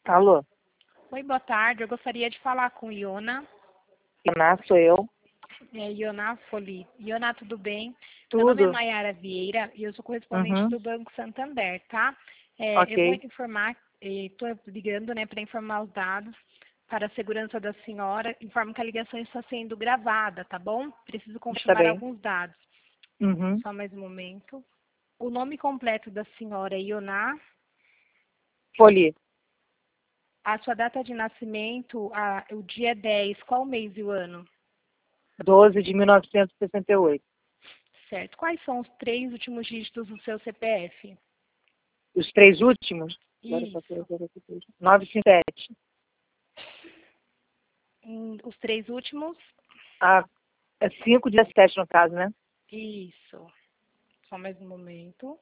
Alô, Oi, boa tarde. Eu gostaria de falar com Iona. Iná, sou eu. Iona Foli. Iona, tudo bem? Meu nome é Tudo? Maiara Vieira e eu sou correspondente Uhum, do Banco Santander, tá? Eu vou ok. informar, estou ligando, né, para informar os dados para a segurança da senhora. Informo que a ligação está sendo gravada, tá bom? Preciso Está confirmar bem. alguns dados. Uhum. Só mais um momento. O nome completo da senhora é Iona. Folie, A sua data de nascimento, o dia 10, qual mês e o ano? 12 de 1968. Certo. Quais são os 3 últimos dígitos do seu CPF? Os três últimos? Isso. 957. Os 3 últimos? Ah, é 517 no caso, né? Isso. Só mais um momento.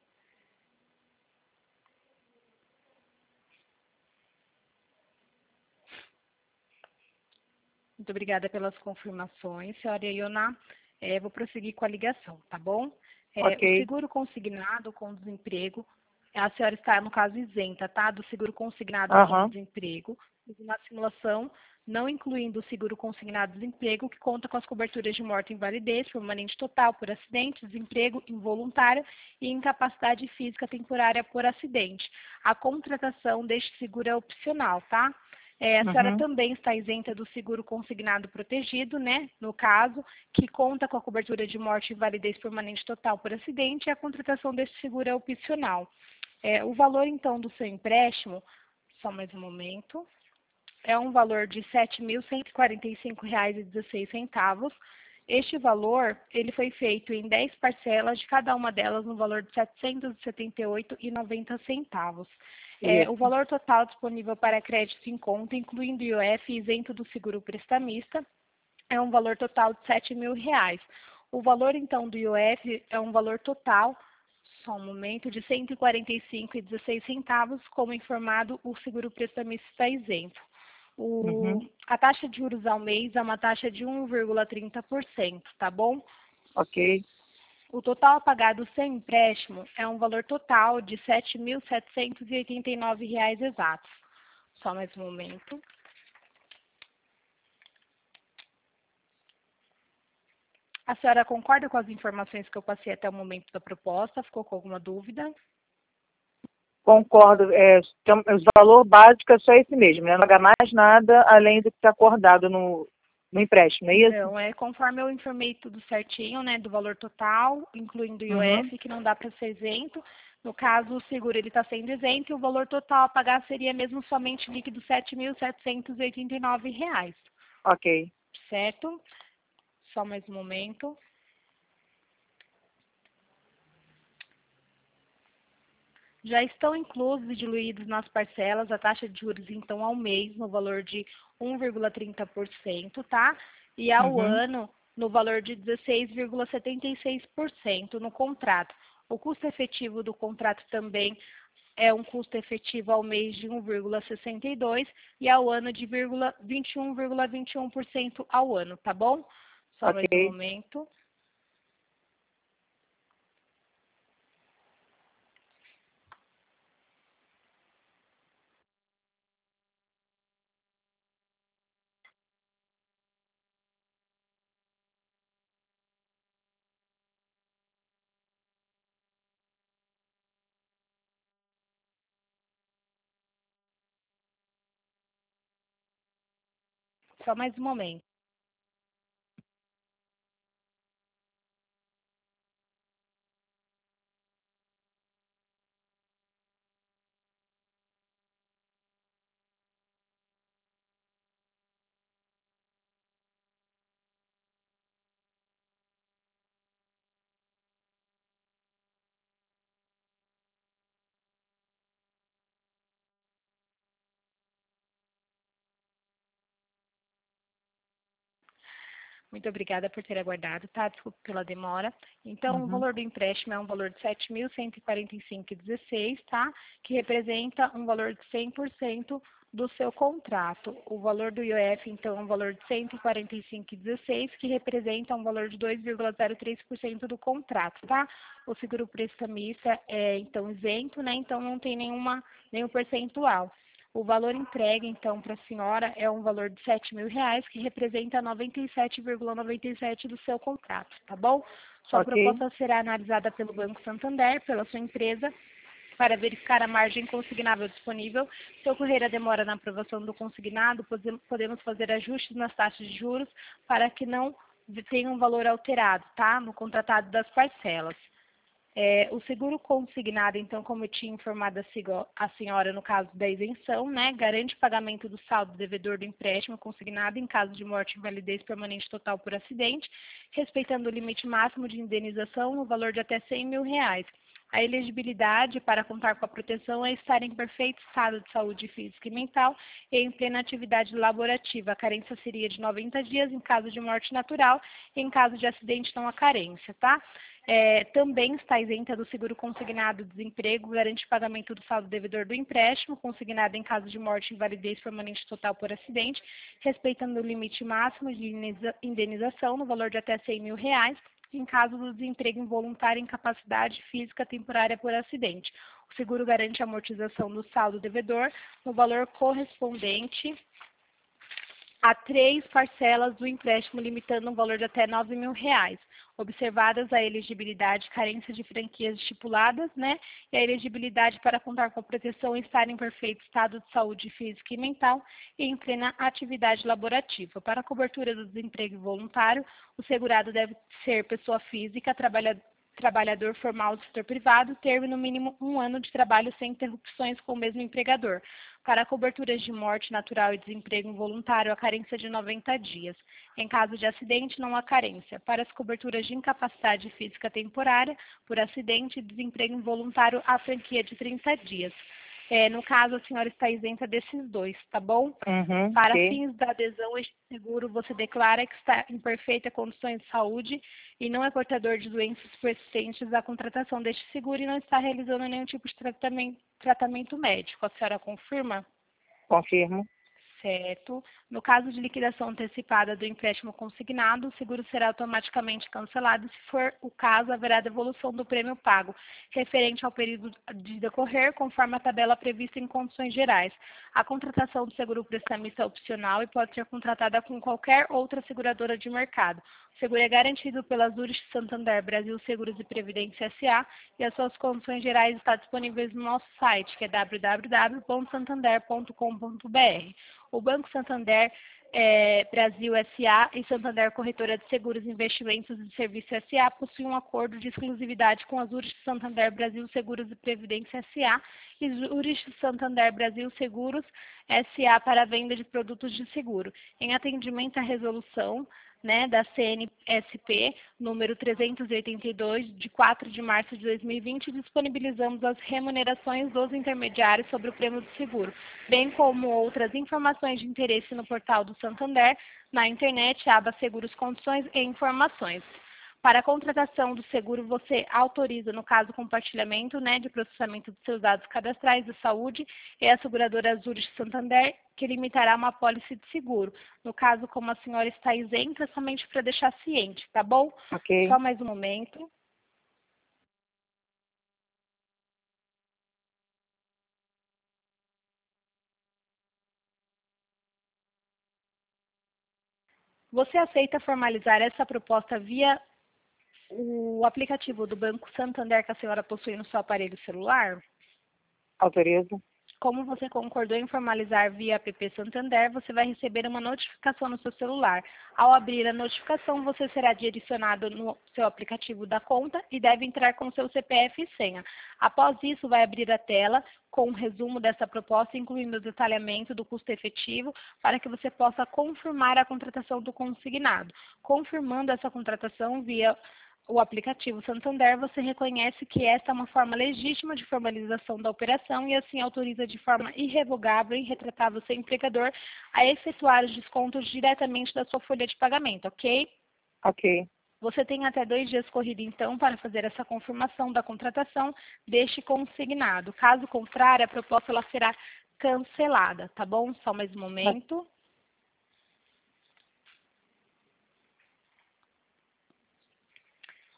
Muito obrigada pelas confirmações, senhora Iona. Vou prosseguir com a ligação, tá bom? O Ok. seguro consignado com desemprego, a senhora está, no caso, isenta, tá? Do seguro consignado com Aham. desemprego, na simulação, não incluindo o seguro consignado desemprego, que conta com as coberturas de morte e invalidez, permanente total por acidente, desemprego involuntário e incapacidade física temporária por acidente. A contratação deste seguro é opcional, tá? A senhora Uhum. também está isenta do seguro consignado protegido, né? No caso, que conta com a cobertura de morte e invalidez permanente total por acidente, e a contratação deste seguro é opcional. O valor, então, do seu empréstimo, só mais um momento, é um valor de R$ 7.145,16. Este valor, ele foi feito em 10 parcelas, de cada uma delas no valor de R$ 778,90. O Isso. valor total disponível para crédito em conta, incluindo IOF isento do seguro prestamista, é um valor total de R$ 7.000. O valor, então, do IOF é um valor total, só um momento, de R$ 145,16, como informado, o seguro prestamista está isento. Uhum. A taxa de juros ao mês é uma taxa de 1,30%, tá bom? Ok. O total a pagar do seu empréstimo é um valor total de R$ 7.789 exatos. Só mais um momento. A senhora concorda com as informações que eu passei até o momento da proposta? Ficou com alguma dúvida? Concordo. O valor básico é só esse mesmo, né? Não pagar mais nada além do que está acordado no empréstimo, é isso? Não, conforme eu informei tudo certinho, né, do valor total, incluindo o Uhum. IOF, que não dá para ser isento. No caso, o seguro ele está sendo isento e o valor total a pagar seria mesmo somente líquido R$ 7.789, Ok. certo? Só mais um momento. Já estão inclusos e diluídos nas parcelas a taxa de juros, então, ao mês, no valor de 1,30%, tá? E ao Uhum. ano, no valor de 16,76% no contrato. O custo efetivo do contrato também é um custo efetivo ao mês de 1,62% e ao ano de 21,21% ao ano, tá bom? Só mais um Ok. momento. Só mais um momento. Muito obrigada por ter aguardado, tá? Desculpe pela demora. Então, o Uhum. valor do empréstimo é um valor de R$ 7.145,16, tá? Que representa um valor de 100% do seu contrato. O valor do IOF, então, é um valor de R$ 145,16, que representa um valor de 2,03% do contrato, tá? O seguro prestamista é, então, isento, né? Então, não tem nenhum percentual. O valor entregue, então, para a senhora é um valor de R$ 7.000, que representa 97,97 do seu contrato, tá bom? Sua Ok. proposta será analisada pelo Banco Santander, pela sua empresa, para verificar a margem consignável disponível. Se ocorrer a demora na aprovação do consignado, podemos fazer ajustes nas taxas de juros para que não tenha um valor alterado, tá? No contratado das parcelas. O seguro consignado, então, como eu tinha informado a senhora no caso da isenção, né, garante pagamento do saldo devedor do empréstimo consignado em caso de morte e invalidez permanente total por acidente, respeitando o limite máximo de indenização no valor de até R$ 100.000. A elegibilidade para contar com a proteção é estar em perfeito estado de saúde física e mental e em plena atividade laborativa. A carência seria de 90 dias em caso de morte natural e em caso de acidente não há carência, tá? Também está isenta do seguro consignado desemprego, garante pagamento do saldo devedor do empréstimo, consignado em caso de morte e invalidez permanente total por acidente, respeitando o limite máximo de indenização no valor de até R$ 100.000, em caso do desemprego involuntário e incapacidade física temporária por acidente. O seguro garante a amortização do saldo devedor no valor correspondente a 3 parcelas do empréstimo, limitando um valor de até R$ 9.000, observadas a elegibilidade, carência de franquias estipuladas, né, e a elegibilidade para contar com a proteção e estar em perfeito estado de saúde física e mental e em plena atividade laborativa. Para a cobertura do desemprego voluntário, o segurado deve ser pessoa física, trabalhador formal do setor privado, ter no mínimo 1 ano de trabalho sem interrupções com o mesmo empregador. Para coberturas de morte natural e desemprego involuntário, a carência de 90 dias. Em caso de acidente, não há carência. Para as coberturas de incapacidade física temporária, por acidente e desemprego involuntário, a franquia de 30 dias. No caso, a senhora está isenta desses dois, tá bom? Para Ok. fins da adesão a este seguro, você declara que está em perfeita condições de saúde e não é portador de doenças persistentes à contratação deste seguro e não está realizando nenhum tipo de tratamento médico. A senhora confirma? Confirmo. Certo. No caso de liquidação antecipada do empréstimo consignado, o seguro será automaticamente cancelado. Se for o caso, haverá devolução do prêmio pago, referente ao período de decorrer, conforme a tabela prevista em condições gerais. A contratação do seguro prestamista é opcional e pode ser contratada com qualquer outra seguradora de mercado. O seguro é garantido pela Zurich Santander Brasil Seguros e Previdência S.A. e as suas condições gerais estão disponíveis no nosso site, que é www.santander.com.br. O Banco Santander Brasil S.A. e Santander Corretora de Seguros, Investimentos e Serviços S.A. possuem um acordo de exclusividade com a Zurich Santander Brasil Seguros e Previdência S.A. e Zurich Santander Brasil Seguros S.A. para a venda de produtos de seguro. Em atendimento à resolução, né, da CNSP, número 382, de 4 de março de 2020, disponibilizamos as remunerações dos intermediários sobre o prêmio do seguro, bem como outras informações de interesse no portal do Santander, na internet, aba Seguros, Condições e Informações. Para a contratação do seguro, você autoriza, no caso, compartilhamento, né, de processamento dos seus dados cadastrais de saúde e a seguradora Zurich Santander, que limitará uma apólice de seguro. No caso, como a senhora está isenta, somente para deixar ciente, tá bom? Ok. Só mais um momento. Você aceita formalizar essa proposta via o aplicativo do Banco Santander que a senhora possui no seu aparelho celular? Autorizo. Como você concordou em formalizar via app Santander, você vai receber uma notificação no seu celular. Ao abrir a notificação, você será direcionado no seu aplicativo da conta e deve entrar com seu CPF e senha. Após isso, vai abrir a tela com um resumo dessa proposta, incluindo o detalhamento do custo efetivo, para que você possa confirmar a contratação do consignado. Confirmando essa contratação via o aplicativo Santander, você reconhece que esta é uma forma legítima de formalização da operação e assim autoriza de forma irrevogável e irretratável seu empregador a efetuar os descontos diretamente da sua folha de pagamento, ok? Ok. Você tem até 2 dias corrido, então, para fazer essa confirmação da contratação deste consignado. Caso contrário, a proposta ela será cancelada, tá bom? Só mais um momento.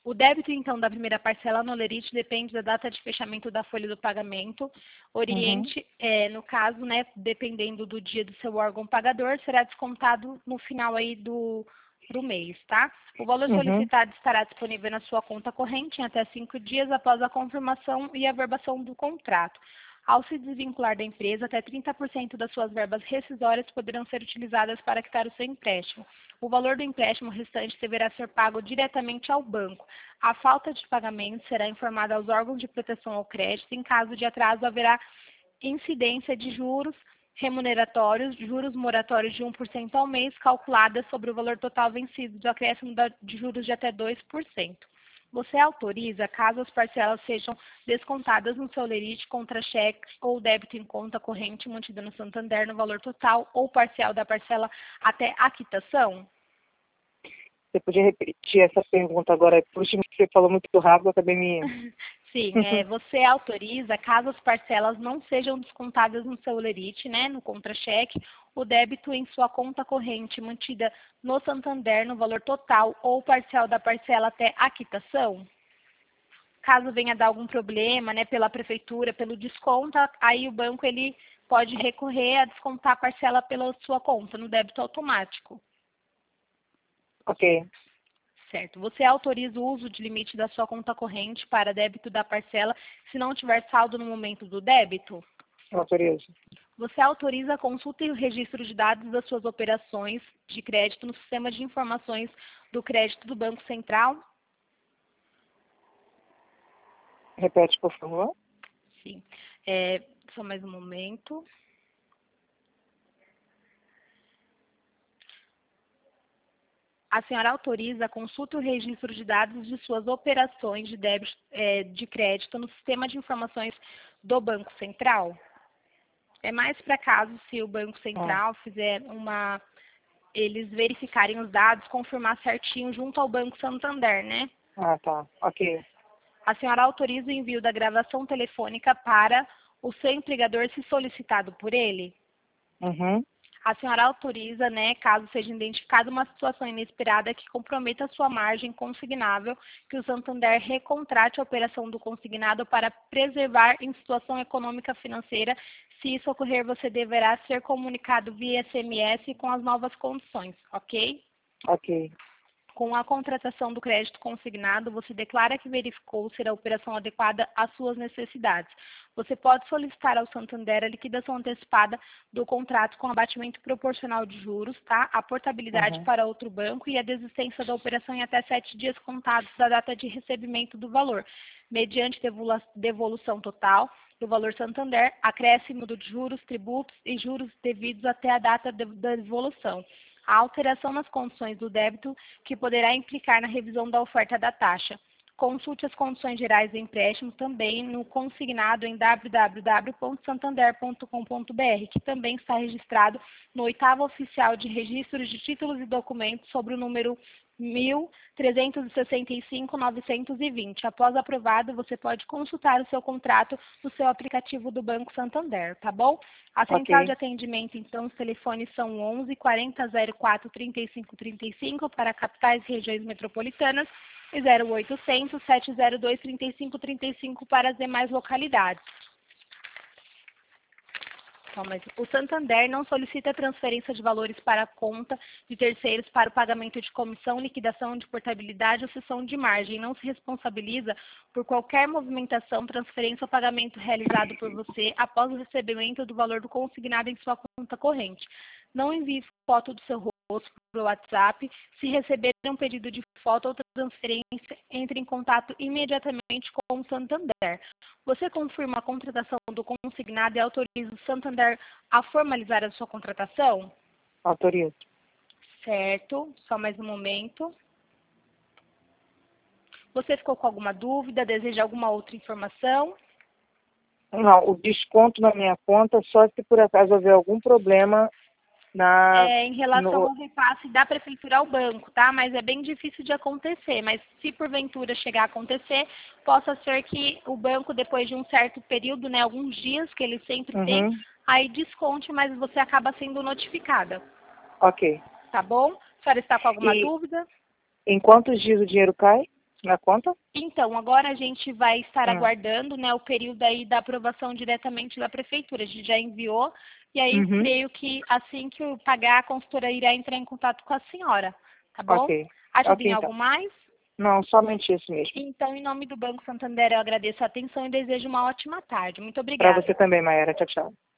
O débito, então, da primeira parcela no Olerite depende da data de fechamento da folha do pagamento. Oriente, no caso, né, dependendo do dia do seu órgão pagador, será descontado no final aí do mês, tá? O valor solicitado estará disponível na sua conta corrente em até 5 dias após a confirmação e averbação do contrato. Ao se desvincular da empresa, até 30% das suas verbas rescisórias poderão ser utilizadas para quitar o seu empréstimo. O valor do empréstimo restante deverá ser pago diretamente ao banco. A falta de pagamento será informada aos órgãos de proteção ao crédito. Em caso de atraso, haverá incidência de juros remuneratórios, juros moratórios de 1% ao mês, calculadas sobre o valor total vencido, de acréscimo de juros de até 2%. Você autoriza, caso as parcelas sejam descontadas no seu Olerite contra cheque ou débito em conta corrente mantida no Santander no valor total ou parcial da parcela até a quitação? Você podia repetir essa pergunta agora? Por último, você falou muito rápido, eu acabei me... Sim, você autoriza, caso as parcelas não sejam descontadas no seu Olerite, né, no contra-cheque, o débito em sua conta corrente mantida no Santander no valor total ou parcial da parcela até a quitação? Caso venha dar algum problema, né, pela prefeitura, pelo desconto, aí o banco ele pode recorrer a descontar a parcela pela sua conta, no débito automático. Ok. Certo. Você autoriza o uso de limite da sua conta corrente para débito da parcela se não tiver saldo no momento do débito? Eu autorizo. Você autoriza a consulta e o registro de dados das suas operações de crédito no sistema de informações do crédito do Banco Central? Repete, por favor. Sim. Só mais um momento. A senhora autoriza a consulta e o registro de dados de suas operações de débito de crédito no sistema de informações do Banco Central? É mais para caso se o Banco Central fizer eles verificarem os dados, confirmar certinho junto ao Banco Santander, né? Ah, tá. Ok. A senhora autoriza o envio da gravação telefônica para o seu empregador se solicitado por ele? A senhora autoriza, né, caso seja identificada uma situação inesperada que comprometa a sua margem consignável, que o Santander recontrate a operação do consignado para preservar em situação econômica financeira. Se isso ocorrer, você deverá ser comunicado via SMS com as novas condições, ok? Ok. Com a contratação do crédito consignado, você declara que verificou ser a operação adequada às suas necessidades. Você pode solicitar ao Santander a liquidação antecipada do contrato com abatimento proporcional de juros, tá? A portabilidade para outro banco e a desistência da operação em até 7 dias contados da data de recebimento do valor, mediante devolução total do valor Santander, acréscimo de juros, tributos e juros devidos até a data da devolução. A alteração nas condições do débito que poderá implicar na revisão da oferta da taxa. Consulte as condições gerais do empréstimo também no consignado em www.santander.com.br, que também está registrado no 8º Oficial de Registros de Títulos e Documentos sobre o número 1365-920. Após aprovado, você pode consultar o seu contrato no seu aplicativo do Banco Santander, tá bom? A central de atendimento, então, os telefones são 11 40 04 35 35 para capitais e regiões metropolitanas e 0800 702 35 35 para as demais localidades. O Santander não solicita transferência de valores para a conta de terceiros para o pagamento de comissão, liquidação de portabilidade ou cessão de margem. Não se responsabiliza por qualquer movimentação, transferência ou pagamento realizado por você após o recebimento do valor do consignado em sua conta corrente. Não envie foto do seu rosto para o WhatsApp. Se receber um pedido de foto ou transferência, entre em contato imediatamente com o Santander. Você confirma a contratação do consignado e autoriza o Santander a formalizar a sua contratação? Autorizo. Certo. Só mais um momento. Você ficou com alguma dúvida? Deseja alguma outra informação? Não, o desconto na minha conta só se por acaso houver algum problema em relação ao repasse da prefeitura ao banco, tá? Mas é bem difícil de acontecer. Mas se porventura chegar a acontecer, possa ser que o banco, depois de um certo período, né, alguns dias que ele sempre tem, aí desconte, mas você acaba sendo notificada. Ok. Tá bom? A senhora está com alguma dúvida? Em quantos dias o dinheiro cai? Na conta? Então, agora a gente vai estar Hum. aguardando, né, o período aí da aprovação diretamente da prefeitura. A gente já enviou e aí Uhum. creio que assim que eu pagar, a consultora irá entrar em contato com a senhora, tá bom? Ok. Ajuda Ok, em então. algo mais? Não, somente isso mesmo. Então, em nome do Banco Santander, eu agradeço a atenção e desejo uma ótima tarde. Muito Para você obrigada. também, Mayara. Tchau, tchau.